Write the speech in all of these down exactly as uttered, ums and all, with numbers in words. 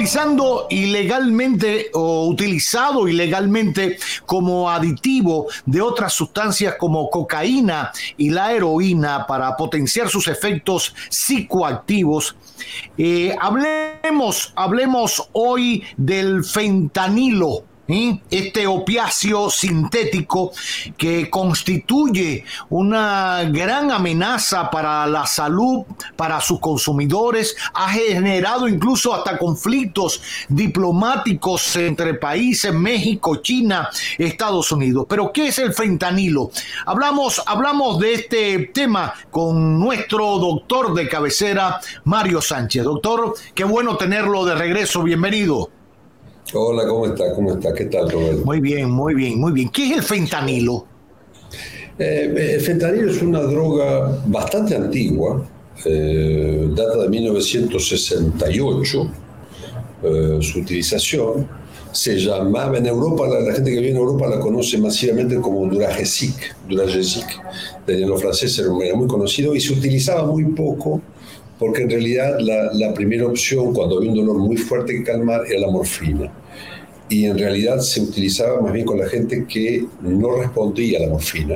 utilizando ilegalmente o utilizado ilegalmente como aditivo de otras sustancias como cocaína y la heroína para potenciar sus efectos psicoactivos. Eh, hablemos, hablemos hoy del fentanilo. ¿Sí? Este opiáceo sintético que constituye una gran amenaza para la salud, para sus consumidores, ha generado incluso hasta conflictos diplomáticos entre países, México, China, Estados Unidos. Pero ¿qué es el fentanilo? Hablamos, hablamos de este tema con nuestro doctor de cabecera, Mario Sánchez. Doctor, qué bueno tenerlo de regreso, bienvenido. Hola, ¿cómo está? ¿Cómo está? ¿Qué tal, Roberto? Muy bien, muy bien, muy bien. ¿Qué es el fentanilo? Eh, el fentanilo es una droga bastante antigua, eh, data de mil novecientos sesenta y ocho, eh, su utilización. Se llamaba en Europa, la, la gente que vive en Europa la conoce masivamente como Duragesic, Duragesic, de los franceses era muy conocido y se utilizaba muy poco porque en realidad la, la primera opción cuando había un dolor muy fuerte que calmar era la morfina. Y en realidad se utilizaba más bien con la gente que no respondía a la morfina.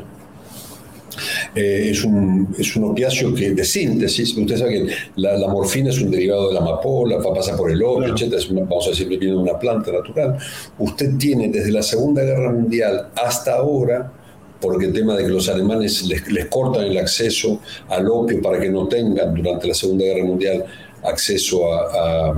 Eh, es, un, es un opiáceo que, de síntesis. Usted sabe que la, la morfina es un derivado de la amapola, pasa por el opio, claro. etcétera. Es una, vamos a decir, viene de una planta natural. Usted tiene desde la Segunda Guerra Mundial hasta ahora, porque el tema de que los alemanes les, les cortan el acceso al opio para que no tengan durante la Segunda Guerra Mundial acceso a, a,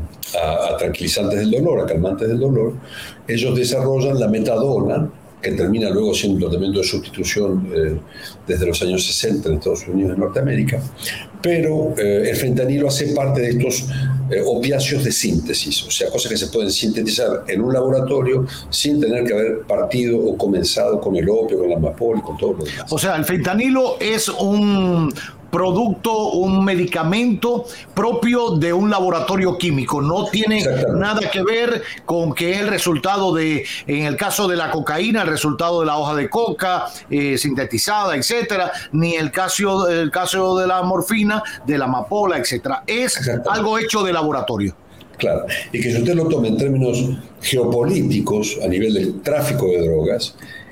a, a tranquilizantes del dolor, a calmantes del dolor, ellos desarrollan la metadona, que termina luego siendo un tratamiento de sustitución eh, desde los años sesenta en Estados Unidos y Norteamérica, pero eh, el fentanilo hace parte de estos eh, opiáceos de síntesis, o sea, cosas que se pueden sintetizar en un laboratorio sin tener que haber partido o comenzado con el opio, con la amapola y con todo lo demás. O sea, el fentanilo es un producto, un medicamento propio de un laboratorio químico. No tiene nada que ver con que es el resultado de, en el caso de la cocaína, el resultado de la hoja de coca eh, sintetizada, etcétera, ni el caso, el caso de la morfina, de la amapola, etcétera. Es algo hecho de laboratorio. Claro, y que si usted lo toma en términos geopolíticos, a nivel del tráfico de drogas,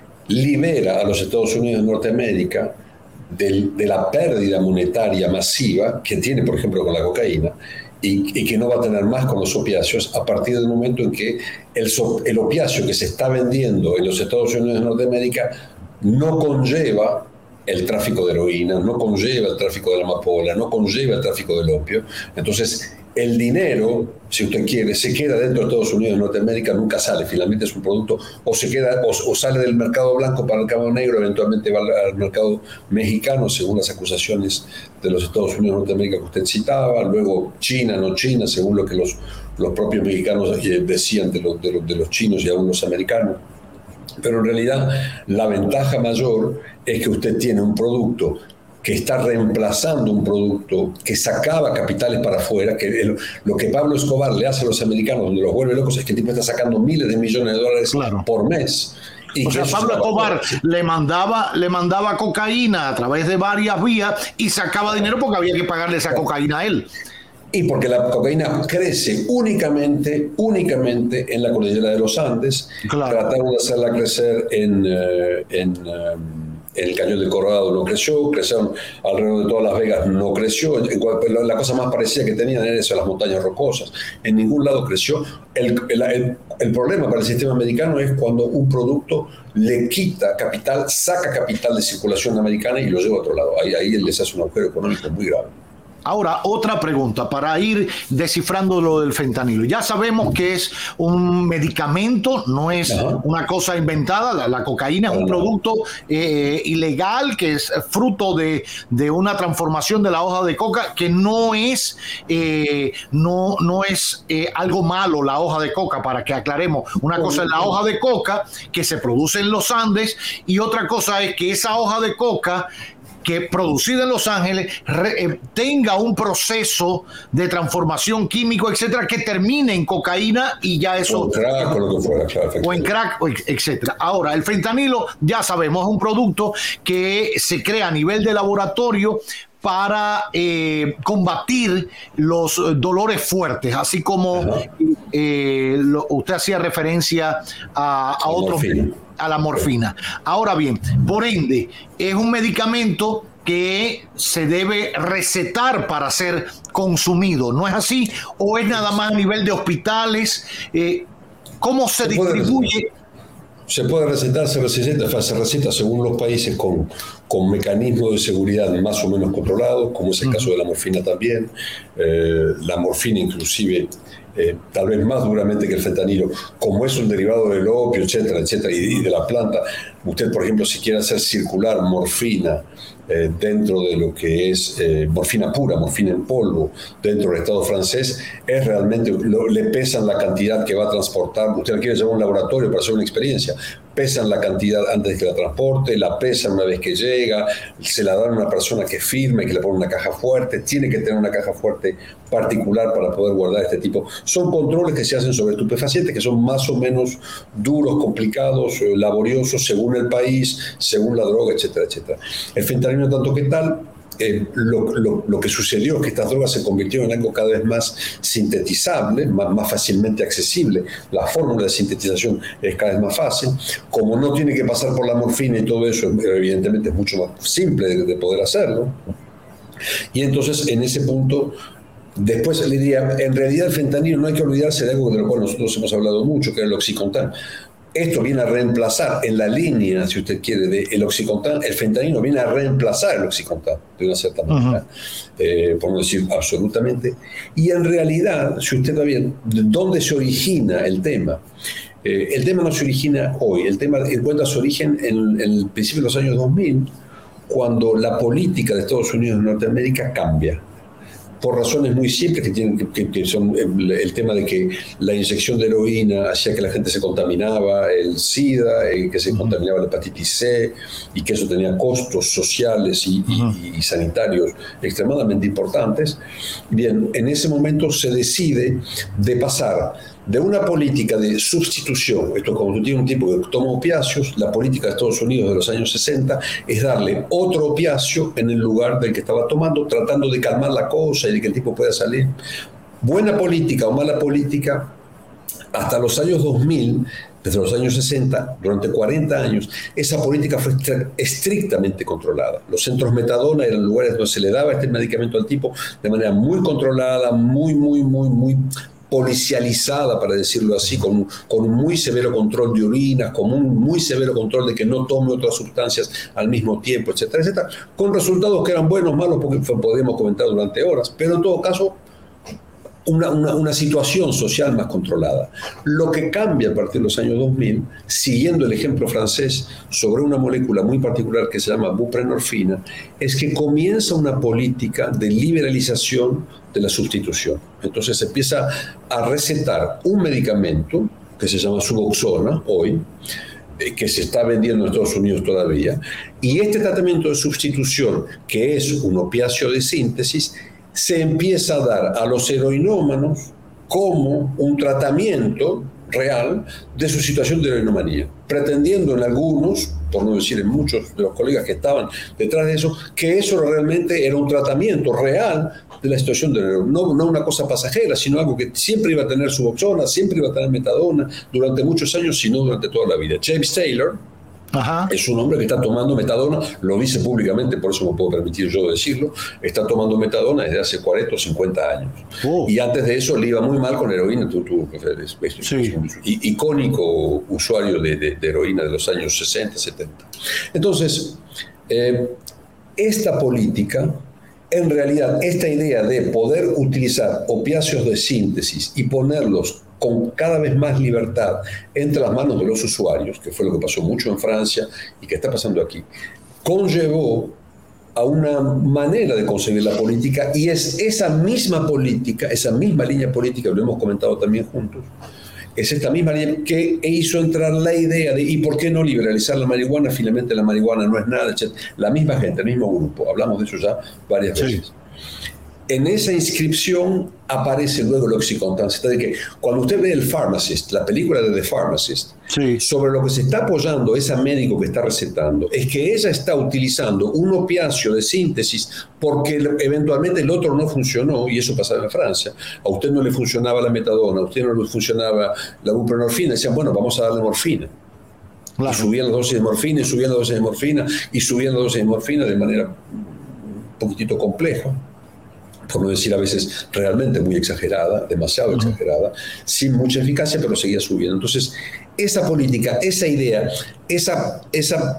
libera a los Estados Unidos de Norteamérica de, de la pérdida monetaria masiva que tiene, por ejemplo, con la cocaína, y, y que no va a tener más con los opiáceos a partir del momento en que el, el opiáceo que se está vendiendo en los Estados Unidos de Norteamérica no conlleva el tráfico de heroína, no conlleva el tráfico de la amapola, no conlleva el tráfico del opio. Entonces, el dinero, si usted quiere, se queda dentro de Estados Unidos y Norteamérica, nunca sale. Finalmente es un producto, o se queda, o, o sale del mercado blanco para el mercado negro, eventualmente va al mercado mexicano, según las acusaciones de los Estados Unidos y Norteamérica que usted citaba, luego China, no China, según lo que los, los propios mexicanos decían de los, de, los, de los chinos y aún los americanos. Pero en realidad la ventaja mayor es que usted tiene un producto que está reemplazando un producto que sacaba capitales para afuera, que el, lo que Pablo Escobar le hace a los americanos, donde los vuelve locos, es que el tipo está sacando miles de millones de dólares claro. por mes. Y o sea, Pablo Escobar le mandaba, le mandaba cocaína a través de varias vías y sacaba dinero porque había que pagarle esa cocaína a él. Y porque la cocaína crece únicamente, únicamente en la cordillera de los Andes. Claro. Trataron de hacerla crecer en, en, en el Cañón del Colorado, no creció, crecieron alrededor de todas Las Vegas, no creció. La cosa más parecida que tenían era eso, las montañas rocosas. En ningún lado creció. El, el, el, el problema para el sistema americano es cuando un producto le quita capital, saca capital de circulación americana y lo lleva a otro lado. Ahí, ahí les hace un agujero económico muy grave. Ahora, otra pregunta para ir descifrando lo del fentanilo. Ya sabemos que es un medicamento, no es Ajá. una cosa inventada. La, la cocaína es un producto eh, ilegal que es fruto de, de una transformación de la hoja de coca que no es, eh, no, no es eh, algo malo la hoja de coca, para que aclaremos. Una cosa es la hoja de coca que se produce en los Andes y otra cosa es que esa hoja de coca que producida en Los Ángeles re, eh, tenga un proceso de transformación químico, etcétera, que termine en cocaína y ya eso... O en crack o lo que fuera, claro. O en crack, etcétera. Ahora, el fentanilo, ya sabemos, es un producto que se crea a nivel de laboratorio para eh, combatir los dolores fuertes, así como Ajá. eh, lo, usted hacía referencia a, a otros, a la morfina. Ahora bien, por ende, es un medicamento que se debe recetar para ser consumido, ¿no es así? ¿O es nada más a nivel de hospitales? Eh, ¿Cómo se, se distribuye? Puede, se puede recetar, se receta, se receta según los países con, con mecanismos de seguridad más o menos controlados, como es el uh-huh. caso de la morfina también. Eh, la morfina inclusive, eh, tal vez más duramente que el fentanilo, como es un derivado del opio, etcétera, etcétera, y, y de la planta. Usted, por ejemplo, si quiere hacer circular morfina Eh, dentro de lo que es eh, morfina pura, morfina en polvo, dentro del Estado francés, es realmente, lo, le pesan la cantidad que va a transportar. Usted la quiere llevar a un laboratorio para hacer una experiencia, pesan la cantidad antes de que la transporte, la pesan una vez que llega, se la dan a una persona que firme, que le pone una caja fuerte, tiene que tener una caja fuerte particular para poder guardar este tipo. Son controles que se hacen sobre estupefacientes que son más o menos duros, complicados, eh, laboriosos, según el país, según la droga, etcétera, etcétera. El fentanilo, tanto que tal, eh, lo, lo, lo que sucedió es que estas drogas se convirtieron en algo cada vez más sintetizable, más, más fácilmente accesible. La fórmula de sintetización es cada vez más fácil. Como no tiene que pasar por la morfina y todo eso, evidentemente es mucho más simple de, de poder hacerlo. Y entonces, en ese punto, después le diría, en realidad el fentanilo no hay que olvidarse de algo de lo cual nosotros hemos hablado mucho, que es el Oxycontin. Esto viene a reemplazar en la línea, si usted quiere, del Oxycontin, el fentanilo viene a reemplazar el Oxycontin, de una cierta manera, uh-huh. eh, por no decir absolutamente. Y en realidad, si usted va bien, ¿dónde se origina el tema? Eh, el tema no se origina hoy, el tema encuentra su origen en, en el principio de los años dos mil, cuando la política de Estados Unidos y Norteamérica cambia. Por razones muy simples que, tienen, que, que son el, el tema de que la inyección de heroína hacía que la gente se contaminaba, el SIDA, eh, que se uh-huh. contaminaba la hepatitis C, y que eso tenía costos sociales y, uh-huh. y, y sanitarios extremadamente importantes. Bien, en ese momento se decide de pasar de una política de sustitución, esto es como tú tienes un tipo que toma opiáceos, la política de Estados Unidos de los años sesenta es darle otro opiáceo en el lugar del que estaba tomando, tratando de calmar la cosa y de que el tipo pueda salir. Buena política o mala política, hasta los años dos mil, desde los años sesenta, durante cuarenta años, esa política fue estrictamente controlada. Los centros metadona eran lugares donde se le daba este medicamento al tipo de manera muy controlada, muy, muy, muy, muy policializada, para decirlo así, con, con un muy severo control de orinas, con un muy severo control de que no tome otras sustancias al mismo tiempo, etcétera, etcétera, con resultados que eran buenos, malos, porque podríamos comentar durante horas, pero en todo caso, Una, una, una situación social más controlada. Lo que cambia a partir de los años dos mil, siguiendo el ejemplo francés sobre una molécula muy particular que se llama buprenorfina, es que comienza una política de liberalización de la sustitución. Entonces se empieza a recetar un medicamento que se llama Suboxona hoy, que se está vendiendo en Estados Unidos todavía, y este tratamiento de sustitución, que es un opiáceo de síntesis, se empieza a dar a los heroinómanos como un tratamiento real de su situación de heroinomanía, pretendiendo en algunos, por no decir en muchos de los colegas que estaban detrás de eso, que eso realmente era un tratamiento real de la situación de heroína, no, no una cosa pasajera, sino algo que siempre iba a tener Suboxona, siempre iba a tener metadona, durante muchos años, sino durante toda la vida. James Taylor, Ajá. es un hombre que está tomando metadona, lo dice públicamente, por eso me puedo permitir yo decirlo, está tomando metadona desde hace cuarenta o cincuenta años. Oh. Y antes de eso le iba muy mal con heroína, tú, tú es, es, sí. es un icónico usuario de, de, de heroína de los años sesenta, setenta. Entonces, eh, esta política, en realidad, esta idea de poder utilizar opiáceos de síntesis y ponerlos con cada vez más libertad entre las manos de los usuarios, que fue lo que pasó mucho en Francia y que está pasando aquí, conllevó a una manera de concebir la política, y es esa misma política, esa misma línea política, lo hemos comentado también juntos, es esta misma línea que hizo entrar la idea de ¿y por qué no liberalizar la marihuana? Finalmente la marihuana no es nada, etcétera. La misma gente, el mismo grupo, hablamos de eso ya varias veces. Sí. En esa inscripción aparece luego el OxyContin. Es decir, que cuando usted ve El Pharmacist, la película de The Pharmacist, sí, sobre lo que se está apoyando ese médico que está recetando, es que ella está utilizando un opiáceo de síntesis porque eventualmente el otro no funcionó, y eso pasaba en Francia. A usted no le funcionaba la metadona, a usted no le funcionaba la buprenorfina, decían, bueno, vamos a darle morfina. Claro. Y subían las dosis de morfina, y subían las dosis de morfina, y subían las dosis de morfina de manera un poquitito compleja, por no decir a veces realmente muy exagerada, demasiado uh-huh. exagerada, sin mucha eficacia, pero seguía subiendo. Entonces, esa política, esa idea, esa, esa,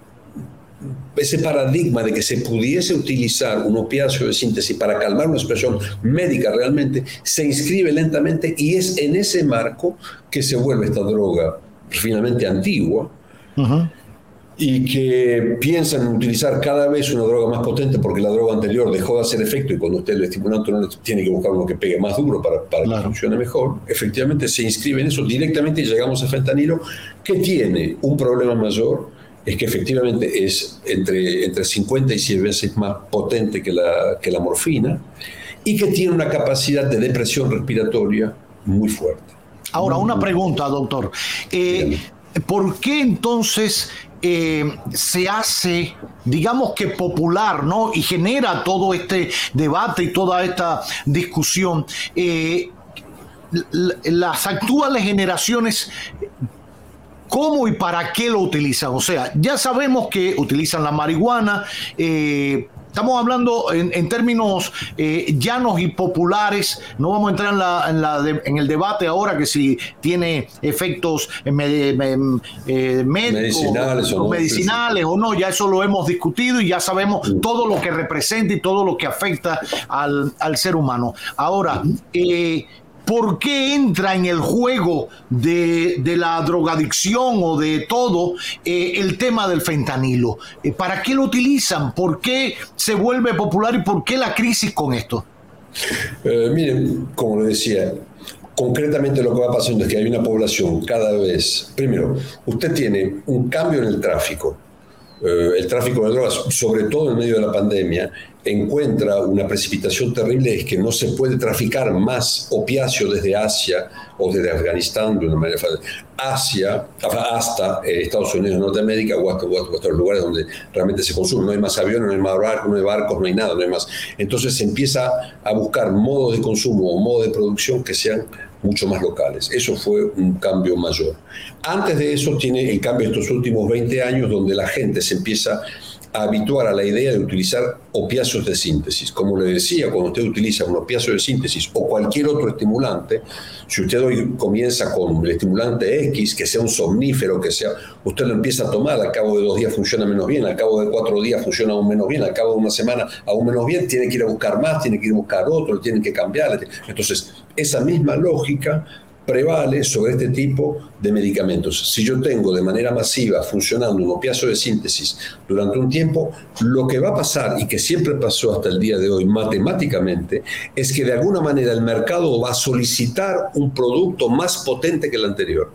ese paradigma de que se pudiese utilizar un opiáceo de síntesis para calmar una situación médica realmente, se inscribe lentamente, y es en ese marco que se vuelve esta droga finalmente antigua, uh-huh. y que piensan en utilizar cada vez una droga más potente porque la droga anterior dejó de hacer efecto, y cuando usted el estimulante no tiene que buscar uno que pegue más duro para, para claro. que funcione mejor. Efectivamente se inscribe en eso directamente, y llegamos a fentanilo, que tiene un problema mayor, es que efectivamente es entre, entre cincuenta y cien veces más potente que la, que la morfina, y que tiene una capacidad de depresión respiratoria muy fuerte. Ahora, una pregunta, doctor. Eh, ¿Por qué entonces eh, se hace, digamos que popular, ¿no? y genera todo este debate y toda esta discusión? Eh, las actuales generaciones, ¿cómo y para qué lo utilizan? O sea, ya sabemos que utilizan la marihuana. Eh, Estamos hablando en, en términos eh, llanos y populares. No vamos a entrar en, la, en, la de, en el debate ahora que si tiene efectos eh, me, me, eh, médicos, medicinales, o, o, no, medicinales sí, sí. o no. Ya eso lo hemos discutido y ya sabemos sí. todo lo que representa y todo lo que afecta al, al ser humano. Ahora, eh, ¿por qué entra en el juego de, de la drogadicción o de todo eh, el tema del fentanilo? Eh, ¿Para qué lo utilizan? ¿Por qué se vuelve popular y por qué la crisis con esto? Eh, miren, como le decía, concretamente lo que va pasando es que hay una población cada vez... Primero, usted tiene un cambio en el tráfico. Eh, el tráfico de drogas, sobre todo en medio de la pandemia, encuentra una precipitación terrible, es que no se puede traficar más opiáceo desde Asia o desde Afganistán de una manera fácil, Asia hasta eh, Estados Unidos, Norteamérica o hasta, o hasta los lugares donde realmente se consume. No hay más aviones, no hay más barcos, no hay barcos, no hay nada, no hay más. Entonces se empieza a buscar modos de consumo o modos de producción que sean mucho más locales. Eso fue un cambio mayor. Antes de eso tiene el cambio de estos últimos veinte años, donde la gente se empieza a habituar a la idea de utilizar opiáceos de síntesis. Como le decía, cuando usted utiliza un opiáceo de síntesis o cualquier otro estimulante, si usted hoy comienza con el estimulante X, que sea un somnífero, que sea, usted lo empieza a tomar, al cabo de dos días funciona menos bien, al cabo de cuatro días funciona aún menos bien, al cabo de una semana aún menos bien, tiene que ir a buscar más, tiene que ir a buscar otro, tiene que cambiar. Entonces, esa misma lógica prevale sobre este tipo de medicamentos. Si yo tengo de manera masiva funcionando un opiáceo de síntesis durante un tiempo, lo que va a pasar, y que siempre pasó hasta el día de hoy matemáticamente, es que de alguna manera el mercado va a solicitar un producto más potente que el anterior.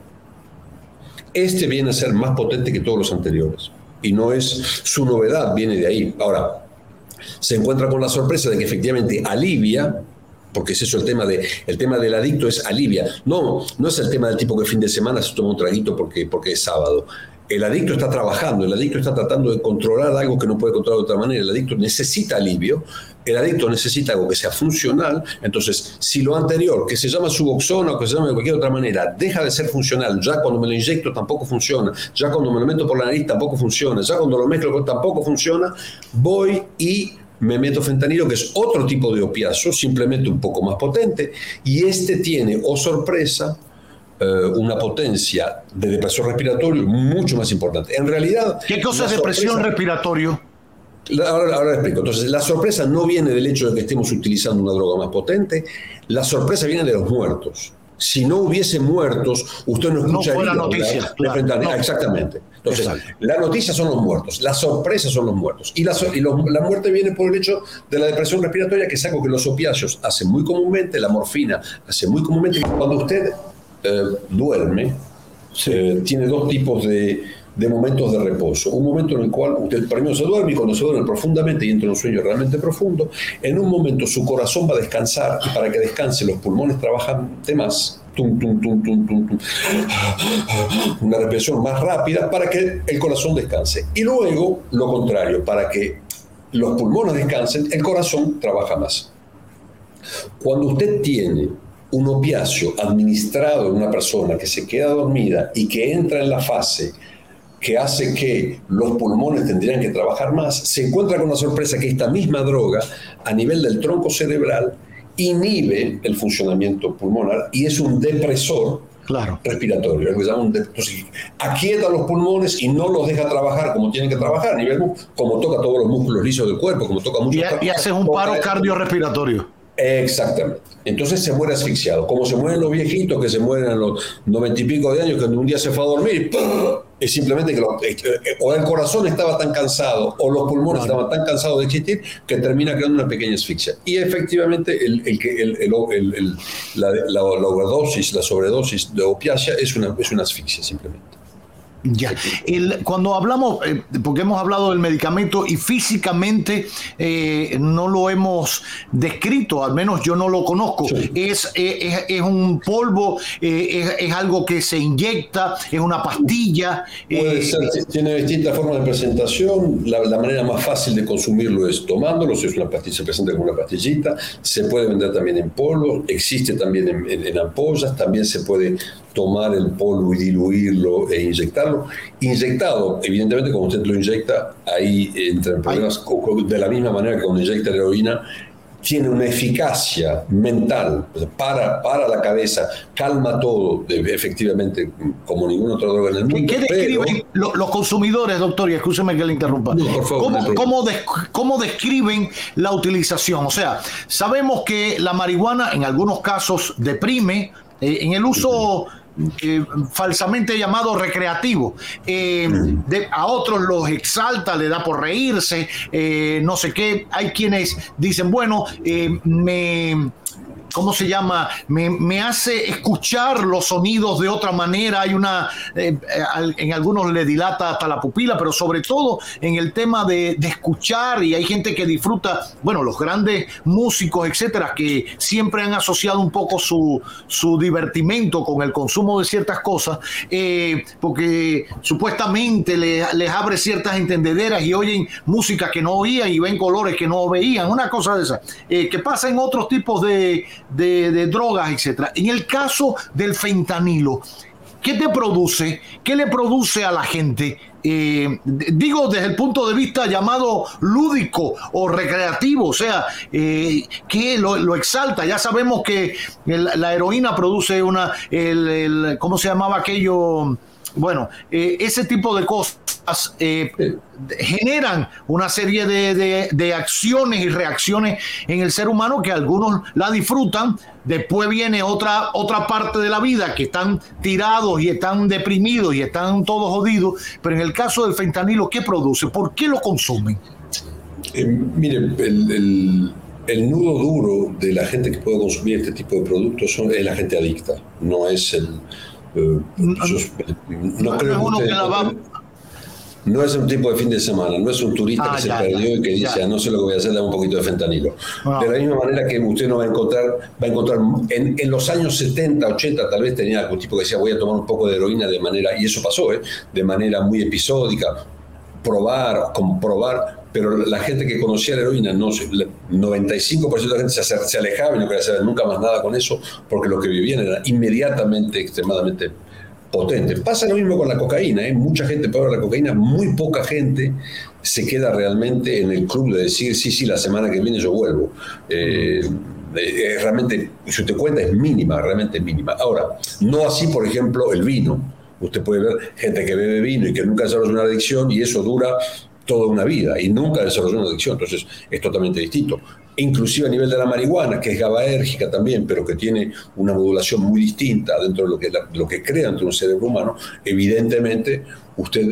Este viene a ser más potente que todos los anteriores, y no es su novedad, viene de ahí. Ahora, se encuentra con la sorpresa de que efectivamente alivia, porque es eso el tema, de, el tema del adicto, es alivia. No, no es el tema del tipo que fin de semana se toma un traguito porque, porque es sábado. El adicto está trabajando, el adicto está tratando de controlar algo que no puede controlar de otra manera. El adicto necesita alivio, el adicto necesita algo que sea funcional. Entonces, si lo anterior, que se llama Suboxona o que se llama de cualquier otra manera, deja de ser funcional, ya cuando me lo inyecto tampoco funciona, ya cuando me lo meto por la nariz tampoco funciona, ya cuando lo mezclo tampoco funciona, voy y me meto fentanilo, que es otro tipo de opiáceo, simplemente un poco más potente, y este tiene, oh sorpresa, eh, una potencia de depresión respiratoria mucho más importante. En realidad... ¿Qué cosa es depresión respiratoria? Ahora, ahora explico. Entonces, la sorpresa no viene del hecho de que estemos utilizando una droga más potente, la sorpresa viene de los muertos. Si no hubiese muertos, usted no escucharía... No fuera noticia. Claro, no. Exactamente. Entonces, Exacto. La noticia son los muertos, la sorpresa son los muertos. Y, la, y los, la muerte viene por el hecho de la depresión respiratoria, que es algo que los opiáceos hacen muy comúnmente, la morfina hace muy comúnmente. Cuando usted eh, duerme, sí. eh, tiene dos tipos de, de momentos de reposo. Un momento en el cual usted primero se duerme y cuando se duerme profundamente y entra en un sueño realmente profundo, en un momento su corazón va a descansar y para que descanse los pulmones trabajan de más. Tum, tum, tum, tum, tum, tum. Una respiración más rápida para que el corazón descanse. Y luego, lo contrario, para que los pulmones descansen, el corazón trabaja más. Cuando usted tiene un opiáceo administrado en una persona que se queda dormida y que entra en la fase que hace que los pulmones tendrían que trabajar más, se encuentra con la sorpresa que esta misma droga, a nivel del tronco cerebral, inhibe el funcionamiento pulmonar y es un depresor claro. respiratorio. Entonces, aquieta los pulmones y no los deja trabajar como tienen que trabajar, a nivel, como toca todos los músculos lisos del cuerpo, como toca mucho. Y, y haces un paro cardiorrespiratorio. Exactamente. Entonces se muere asfixiado. Como se mueren los viejitos que se mueren a los noventa y pico de años, que un día se fue a dormir, ¡pum! Es simplemente que lo, o el corazón estaba tan cansado o los pulmones claro. estaban tan cansados de existir que termina creando una pequeña asfixia. Y efectivamente el, el, el, el, el, el, la, la, la overdosis, la sobredosis de opiácea es una, es una asfixia simplemente. Ya, el, cuando hablamos, eh, porque hemos hablado del medicamento y físicamente eh, no lo hemos descrito, al menos yo no lo conozco, sí. es, es, es un polvo, eh, es, es algo que se inyecta, es una pastilla. Puede eh, ser, tiene distintas formas de presentación, la, la manera más fácil de consumirlo es tomándolo, si es una pastilla, se presenta como una pastillita, se puede vender también en polvo, existe también en, en, en ampollas, también se puede tomar el polvo y diluirlo e inyectarlo. Inyectado, evidentemente, cuando usted lo inyecta, ahí entra en problemas. Ay. De la misma manera que cuando inyecta la heroína, tiene una eficacia mental, para, para la cabeza, calma todo, efectivamente, como ninguna otra droga en el mundo. ¿Qué describen pero... los consumidores, doctor? Y escúcheme que le interrumpa. No, por favor, ¿Cómo, no ¿cómo, des, ¿Cómo describen la utilización? O sea, sabemos que la marihuana en algunos casos deprime, eh, en el uso... Eh, falsamente llamado recreativo, eh, de, a otros los exalta, le da por reírse, eh, no sé qué. Hay quienes dicen, bueno, eh, me... ¿cómo se llama? Me, me hace escuchar los sonidos de otra manera. Hay una, eh, en algunos le dilata hasta la pupila, pero sobre todo en el tema de, de escuchar, y hay gente que disfruta, bueno, los grandes músicos, etcétera, que siempre han asociado un poco su, su divertimento con el consumo de ciertas cosas, eh, porque supuestamente les, les abre ciertas entendederas y oyen música que no oían y ven colores que no veían, una cosa de esa, eh, que pasa en otros tipos de De, de drogas, etcétera. En el caso del fentanilo, ¿qué te produce? ¿Qué le produce a la gente? Eh, digo desde el punto de vista llamado lúdico o recreativo, o sea, eh, que lo, lo exalta. Ya sabemos que el, la heroína produce una, el, el, ¿cómo se llamaba aquello? Bueno, eh, ese tipo de cosas eh, generan una serie de, de, de acciones y reacciones en el ser humano que algunos la disfrutan. Después viene otra, otra parte de la vida que están tirados y están deprimidos y están todos jodidos. Pero en el caso del fentanilo, ¿qué produce? ¿Por qué lo consumen? Eh, mire, el, el, el nudo duro de la gente que puede consumir este tipo de productos son, es la gente adicta, no es el... Uh, no, yo, no, no creo que usted, va... no es un tipo de fin de semana, no es un turista ah, que ya, se perdió ya, y que dice, ah, no sé lo que voy a hacer, dame un poquito de fentanilo. No. De la misma manera que usted no va a encontrar, va a encontrar en, en los años setenta, ochenta tal vez tenía algún tipo que decía voy a tomar un poco de heroína de manera, y eso pasó, ¿eh? de manera muy episódica, probar, comprobar, pero la gente que conocía la heroína, no, el noventa y cinco por ciento de la gente se, se alejaba y no quería saber nunca más nada con eso, porque lo que vivían era inmediatamente extremadamente potente. Pasa lo mismo con la cocaína, ¿eh? Mucha gente prueba la cocaína, muy poca gente se queda realmente en el club de decir, sí, sí, la semana que viene yo vuelvo. Eh, eh, realmente, si usted cuenta, es mínima, realmente mínima. Ahora, no así, por ejemplo, el vino. Usted puede ver gente que bebe vino y que nunca desarrolla una adicción y eso dura toda una vida y nunca desarrolló una adicción, entonces es totalmente distinto. Inclusive a nivel de la marihuana, que es GABAérgica también, pero que tiene una modulación muy distinta dentro de lo que, la, lo que crea dentro de un cerebro humano, evidentemente usted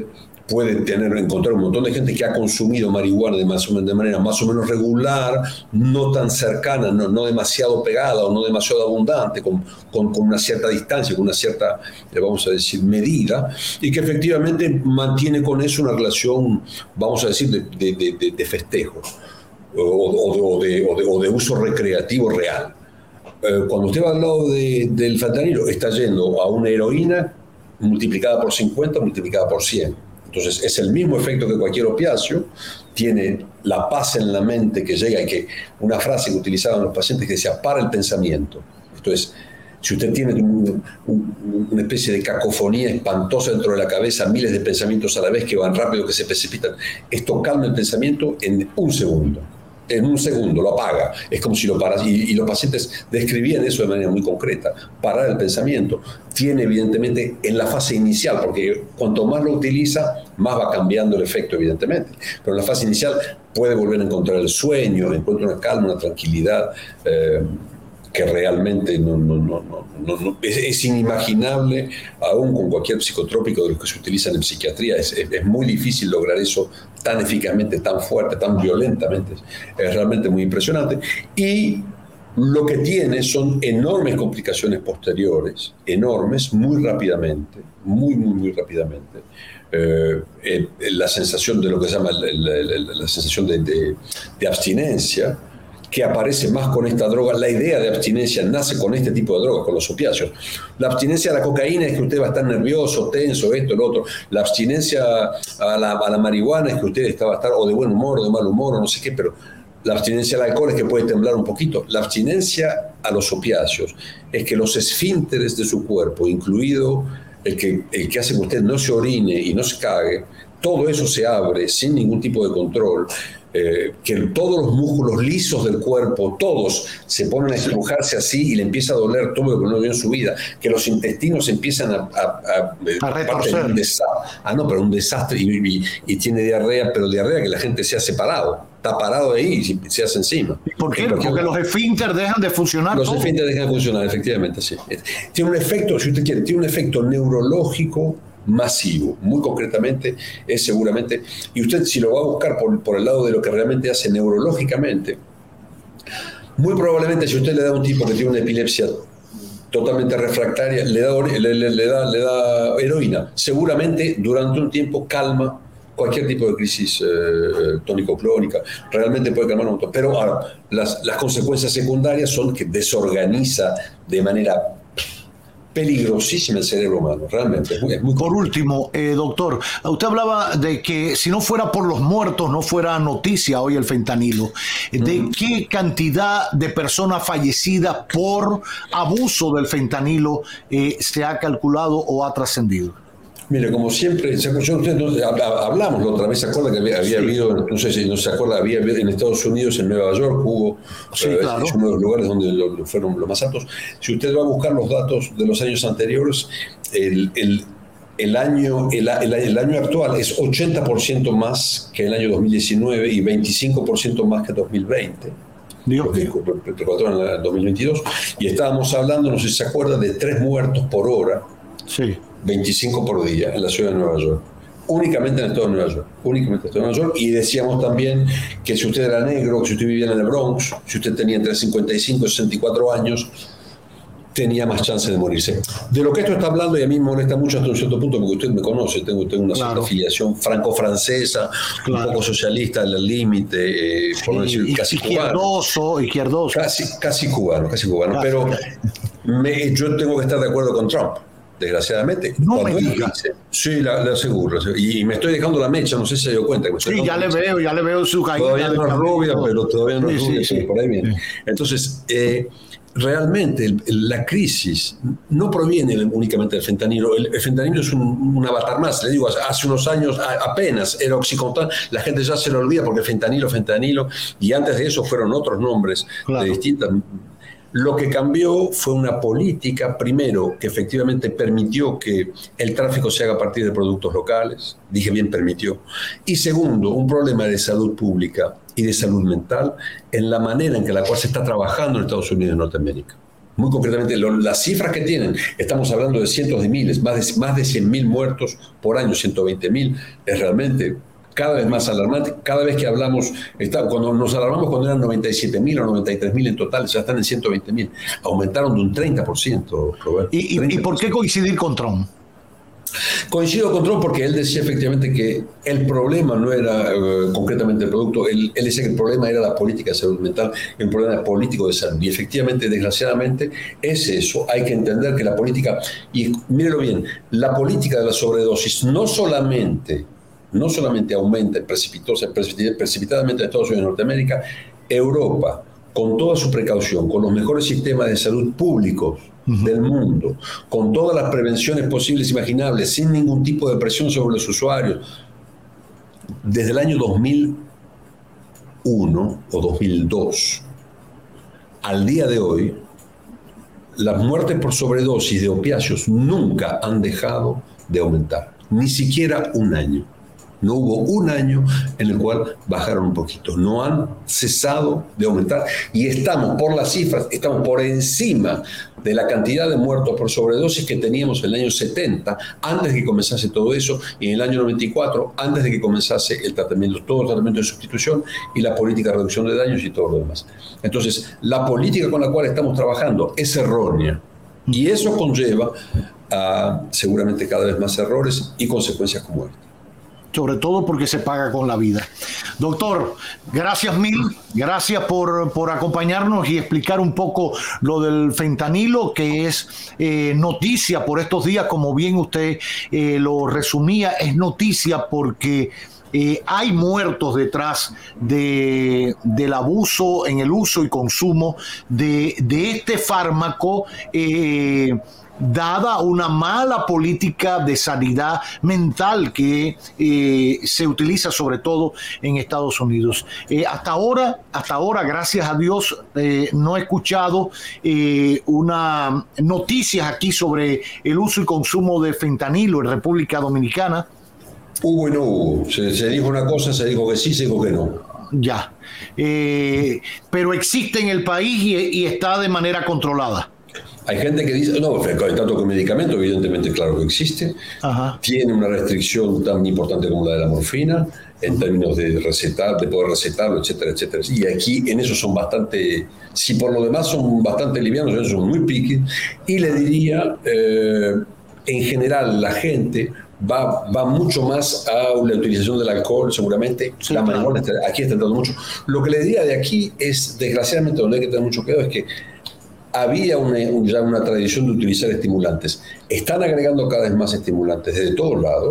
puede tener, encontrar un montón de gente que ha consumido marihuana de, más o menos, de manera más o menos regular, no tan cercana, no, no demasiado pegada o no demasiado abundante, con, con, con una cierta distancia, con una cierta, vamos a decir, medida, y que efectivamente mantiene con eso una relación, vamos a decir, de, de, de, de festejo o, o, de, o, de, o de uso recreativo real. Eh, cuando usted va al lado de, del fentanilo, está yendo a una heroína multiplicada por cincuenta, multiplicada por cien. Entonces es el mismo efecto que cualquier opiáceo, tiene la paz en la mente que llega, y que una frase que utilizaban los pacientes que decía, para el pensamiento. Esto es, si usted tiene un, un, una especie de cacofonía espantosa dentro de la cabeza, miles de pensamientos a la vez que van rápido, que se precipitan, esto calma el pensamiento en un segundo. En un segundo lo apaga, es como si lo paras, y, y los pacientes describían eso de manera muy concreta. Parar el pensamiento tiene evidentemente en la fase inicial, porque cuanto más lo utiliza, más va cambiando el efecto evidentemente, pero en la fase inicial puede volver a encontrar el sueño, encuentra una calma, una tranquilidad eh, que realmente no, no, no, no, no, no es, es inimaginable, aún con cualquier psicotrópico de los que se utilizan en psiquiatría. Es, es, es muy difícil lograr eso tan eficazmente, tan fuerte, tan violentamente. Es realmente muy impresionante. Y lo que tiene son enormes complicaciones posteriores, enormes, muy rápidamente, muy, muy, muy rápidamente. Eh, eh, la sensación de lo que se llama la, la, la, la sensación de, de, de abstinencia, que aparece más con esta droga. La idea de abstinencia nace con este tipo de drogas, con los opiáceos. La abstinencia a la cocaína es que usted va a estar nervioso, tenso, esto, lo otro. La abstinencia a la, a la marihuana es que usted va a estar o de buen humor o de mal humor o no sé qué, pero la abstinencia al alcohol es que puede temblar un poquito. La abstinencia a los opiáceos es que los esfínteres de su cuerpo, incluido el que, el que hace que usted no se orine y no se cague, todo eso se abre sin ningún tipo de control. Eh, que todos los músculos lisos del cuerpo, todos se ponen a estrujarse así y le empieza a doler todo lo que no vio en su vida, que los intestinos empiezan a, a, a, a retorcer. Un ah, no, pero un desastre, y, y, y tiene diarrea, pero diarrea que la gente se ha separado, está parado ahí y se hace encima. ¿Por qué? Porque porque los esfínteres dejan de funcionar. Los todo. esfínteres dejan de funcionar, efectivamente, sí. Tiene un efecto, si usted quiere, tiene un efecto neurológico masivo, muy concretamente es seguramente, y usted si lo va a buscar por, por el lado de lo que realmente hace neurológicamente, muy probablemente si usted le da a un tipo que tiene una epilepsia totalmente refractaria, le da, le, le, le da, le da heroína, seguramente durante un tiempo calma cualquier tipo de crisis eh, tónico-clónica, realmente puede calmar un montón, pero ahora, las, las consecuencias secundarias son que desorganiza de manera peligrosísima el cerebro humano, realmente. Es muy, es muy por último, eh, doctor, usted hablaba de que si no fuera por los muertos, no fuera noticia hoy el fentanilo. ¿De mm. qué cantidad de personas fallecidas por abuso del fentanilo eh, se ha calculado o ha trascendido? Mire, como siempre, ¿se acuerda? Usted, no, hablamos la otra vez, ¿se acuerda que había, había sí. habido, no sé si no se acuerda, había en Estados Unidos, en Nueva York, hubo, sí, eh, claro. es uno de los lugares donde lo, fueron los más altos. Si usted va a buscar los datos de los años anteriores, el, el, el, año, el, el, el año actual es ochenta por ciento más que el año dos mil diecinueve y veinticinco por ciento más que dos mil veinte. Dios que recortaron en el dos mil veintidós. Y estábamos hablando, no sé si se acuerda, de tres muertos por hora. Sí. veinticinco por día en la ciudad de Nueva York, únicamente en el estado de Nueva York, únicamente en el estado de Nueva York, y decíamos también que si usted era negro, que si usted vivía en el Bronx, si usted tenía entre cincuenta y cinco y sesenta y cuatro años, tenía más chance de morirse. De lo que esto está hablando, y a mí me molesta mucho hasta un cierto punto, porque usted me conoce, tengo, tengo una claro. cierta afiliación franco-francesa, claro. un poco socialista al límite, eh, por no decir casi izquierdoso, cubano. Izquierdoso. Casi, casi cubano, casi cubano, claro. pero me, yo tengo que estar de acuerdo con Trump. Desgraciadamente. No me diga. Dice, sí, la, la aseguro. Y me estoy dejando la mecha, no sé si se dio cuenta. Sí, ya le veo, ya le veo su caída. Todavía no es rubia, pero todavía no es sí, rubia, sí, sí. por ahí viene. Entonces, eh, realmente el, la crisis no proviene únicamente del fentanilo. El, el fentanilo es un, un avatar más. Le digo, hace unos años a, apenas era Oxycontin, la gente ya se lo olvida porque fentanilo, fentanilo, y antes de eso fueron otros nombres claro. de distintas. Lo que cambió fue una política, primero, que efectivamente permitió que el tráfico se haga a partir de productos locales, dije bien permitió, y segundo, un problema de salud pública y de salud mental en la manera en que la cual se está trabajando en Estados Unidos y Norteamérica. Muy concretamente, lo, las cifras que tienen, estamos hablando de cientos de miles, más de, más de cien mil muertos por año, ciento veinte mil, es realmente cada vez más alarmante. Cada vez que hablamos, está, cuando nos alarmamos cuando eran noventa y siete mil o noventa y tres mil en total, ya están en ciento veinte mil. Aumentaron de un treinta por ciento, Roberto. ¿Y, y, ¿Y por qué coincidir con Trump? Coincido con Trump porque él decía efectivamente que el problema no era uh, concretamente el producto, él, él decía que el problema era la política de salud mental, el problema político de salud. Y efectivamente, desgraciadamente, es eso. Hay que entender que la política, y mírelo bien, la política de la sobredosis no solamente, no solamente aumenta precipitosa, precipitadamente en Estados Unidos y Norteamérica, Europa, con toda su precaución, con los mejores sistemas de salud públicos del mundo, con todas las prevenciones posibles e imaginables, sin ningún tipo de presión sobre los usuarios. Desde el año dos mil uno o dos mil dos al día de hoy, las muertes por sobredosis de opiáceos nunca han dejado de aumentar, ni siquiera un año. No hubo un año en el cual bajaron un poquito. No han cesado de aumentar y estamos, por las cifras, estamos por encima de la cantidad de muertos por sobredosis que teníamos en el año setenta, antes de que comenzase todo eso, y en el año noventa y cuatro, antes de que comenzase el tratamiento, todo el tratamiento de sustitución y la política de reducción de daños y todo lo demás. Entonces, la política con la cual estamos trabajando es errónea y eso conlleva a seguramente cada vez más errores y consecuencias como esta. Sobre todo porque se paga con la vida. Doctor, gracias mil, gracias por, por acompañarnos y explicar un poco lo del fentanilo, que es eh, noticia por estos días, como bien usted eh, lo resumía, es noticia porque eh, hay muertos detrás de, del abuso en el uso y consumo de, de este fármaco, eh, dada una mala política de sanidad mental que eh, se utiliza sobre todo en Estados Unidos. Eh, hasta ahora, hasta ahora, gracias a Dios, eh, no he escuchado eh, una noticias aquí sobre el uso y consumo de fentanilo en República Dominicana. Hubo y no hubo. Se, se dijo una cosa, se dijo que sí, se dijo que no. Ya. Eh, pero existe en el país y, y está de manera controlada. Hay gente que dice, no, tanto que medicamento, evidentemente, claro que existe. Ajá. Tiene una restricción tan importante como la de la morfina, en términos de recetar, de poder recetarlo, etcétera, etcétera. Y aquí en eso son bastante, si por lo demás son bastante livianos, en eso son muy piques. Y le diría, eh, en general, la gente va, va mucho más a la utilización del alcohol, seguramente. Sí, la marihuana claro. Aquí está entrando mucho. Lo que le diría de aquí es, desgraciadamente, donde hay que tener mucho cuidado, es que había una, ya una tradición de utilizar estimulantes. Están agregando cada vez más estimulantes desde todos lados.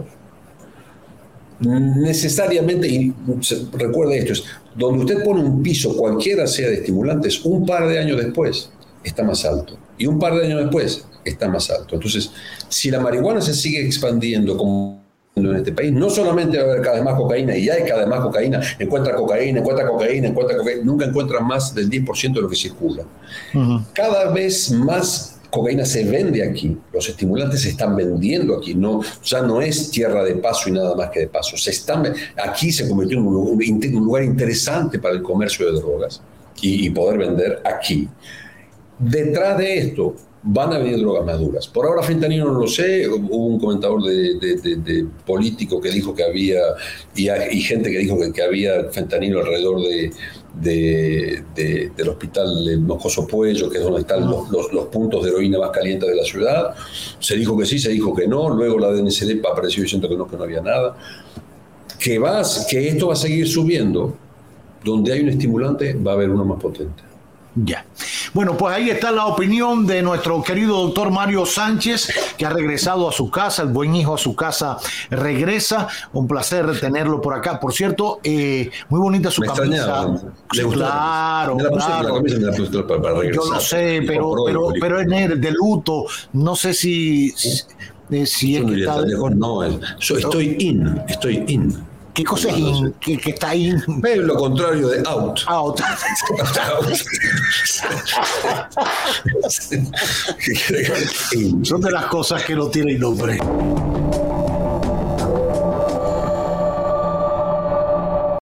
Necesariamente, y recuerde esto, es donde usted pone un piso, cualquiera sea de estimulantes, un par de años después está más alto. Y un par de años después está más alto. Entonces, si la marihuana se sigue expandiendo como en este país, no solamente va a haber cada vez más cocaína, y hay cada vez más cocaína, encuentra cocaína, encuentra cocaína, encuentra cocaína, nunca encuentra más del diez por ciento de lo que circula. Uh-huh. Cada vez más cocaína se vende aquí, los estimulantes se están vendiendo aquí, no, ya no es tierra de paso y nada más que de paso. Se están, aquí se convirtió en un, un, un lugar interesante para el comercio de drogas y, y poder vender aquí. Detrás de esto van a venir drogas más duras. Por ahora fentanilo no lo sé, hubo un comentador de, de, de, de político que dijo que había, y, y gente que dijo que, que había fentanilo alrededor de, de, de, del hospital de Moscoso Puello, que es donde están los, los, los puntos de heroína más calientes de la ciudad. Se dijo que sí, se dijo que no, luego la D N C D apareció diciendo que no, que no había nada. Que, va, que esto va a seguir subiendo, donde hay un estimulante va a haber uno más potente. Ya. Bueno, pues ahí está la opinión de nuestro querido doctor Mario Sánchez, que ha regresado a su casa, el buen hijo a su casa regresa. Un placer tenerlo por acá. Por cierto, eh, muy bonita su me camisa. ¿Le gustó? Claro, me la puse, claro. La camisa me la puse para, para regresar. Yo lo sé, pero, pero, pero es negro, de luto. No sé si, si, eh, si es no que está... Lejos, no, yo estoy in, estoy in. ¿Qué cosa es in? ¿Qué, qué está in? Es lo contrario de out. Out. Son de las cosas que no tienen nombre.